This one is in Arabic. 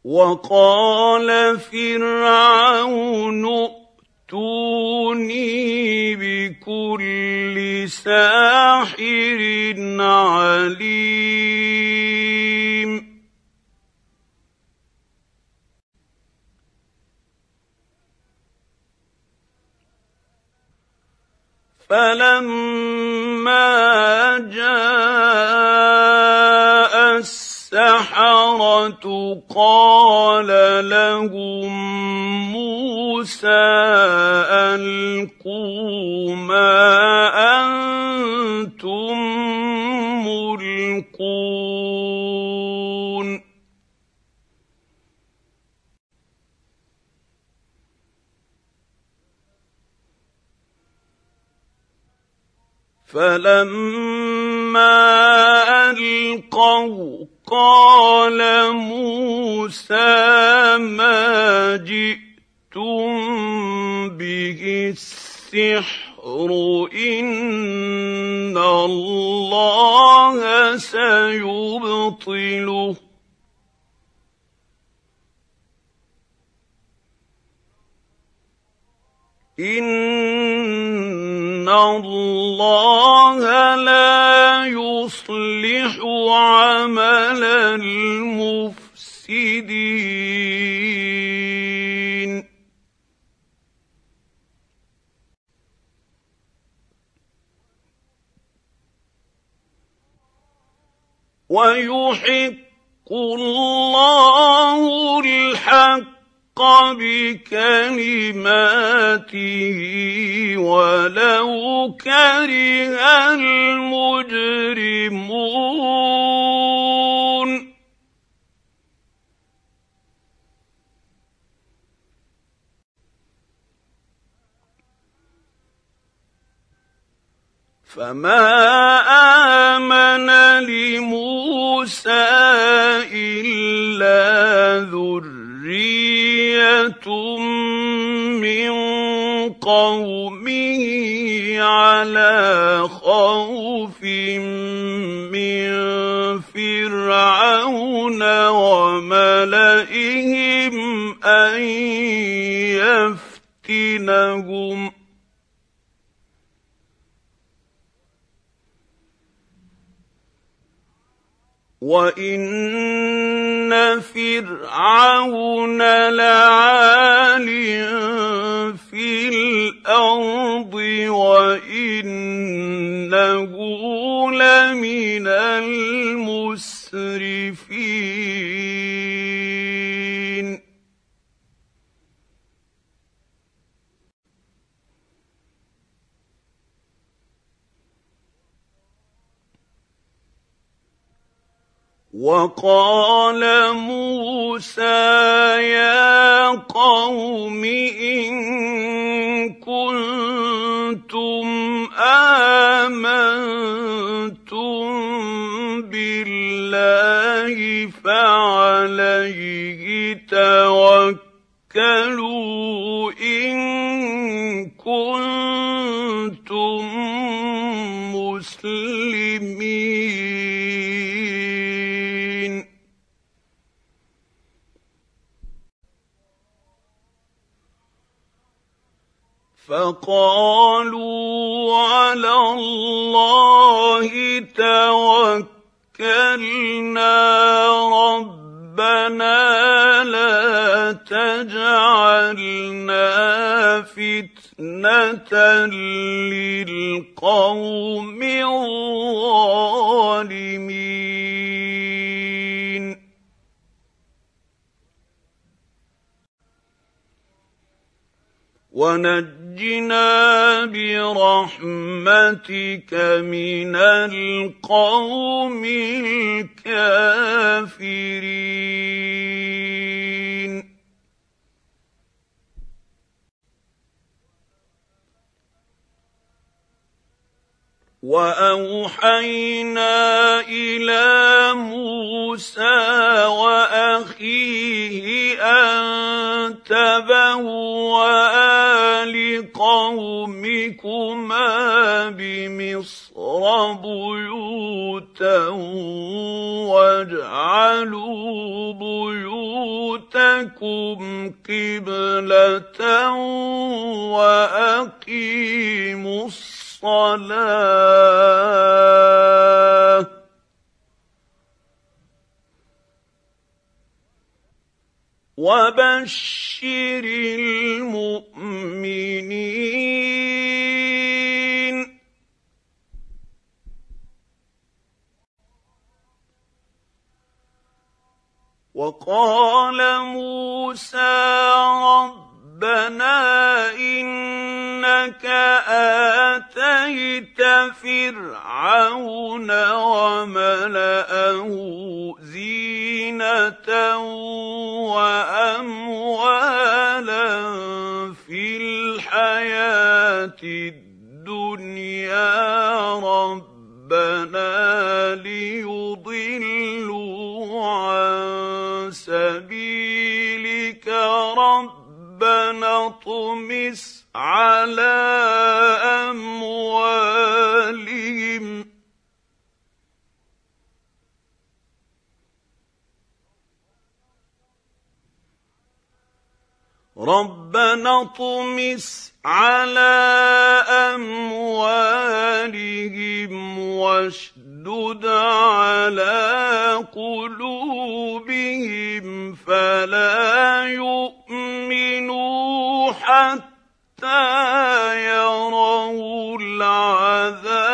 وقال فرعون ائتوني بكل ساحر عليم فلما جاء السحرة قال لهم موسى ألقوا ما أنتم ملقون فلما ألقوا قال موسى ما جئتم به السحر إن الله سيبطله إن الله لا يصلح عمل المفسدين ويحق الله الحق بكلماته ولو كره المجرمون فما آمن لموسى إلا ذرية من قومه على خوف من فرعون وملئهم أن يفتنهم وَإِنَّ فِرْعَوْنَ لَعَالٍ فِي الْأَرْضِ وَإِنَّهُ لَمِنَ الْمُسْرِفِينَ وَقَالَ مُوسَىٰ يَا قَوْمِ إِن كُنتُمْ آمَنتُم بِاللَّهِ فَعَلَيْهِ تَوَكَّلُوا إِن كُنتُم مُّسْلِمِينَ فَقَالُوا عَلَى اللَّهِ تَوَكَّلْنَا رَبَّنَا لَا تَجْعَلْنَا فِتْنَةً لِّلْقَوْمِ الظَّالِمِينَ وَنَجِّنَا بِرَحْمَتِكَ مِنَ الْقَوْمِ الْكَافِرِينَ وَأَوْحَيْنَا إِلَىٰ مُوسَىٰ وَأَخِيهِ أَن تَبَوَّآ لِقَوْمِكُمَا بِمِصْرَ بُيُوتًا وَاجْعَلُوا بُيُوتَكُمْ بُيُوتَكُمْ قِبْلَةً وَأَقِيمُوا الصَّلَاةَ وَبَشِّرِ الْمُؤْمِنِينَ وَقَالَ مُوسَىٰ رَبَّنَا إِنَّكَ آتَيْتَ فِرْعَوْنَ وَمَلَأَهُ زِينَةً وَأَمْوَالًا فِي الْحَيَاةِ الدُّنْيَا رَبَّنَا لِيُضِلُّوا عَن سَبِيلِكَ رَبَّنَا اطْمِسْ عَلَىٰ أَمْوَالِهِمْ واشدد على قلوبهم فلا يؤمنوا حتى يروا العذاب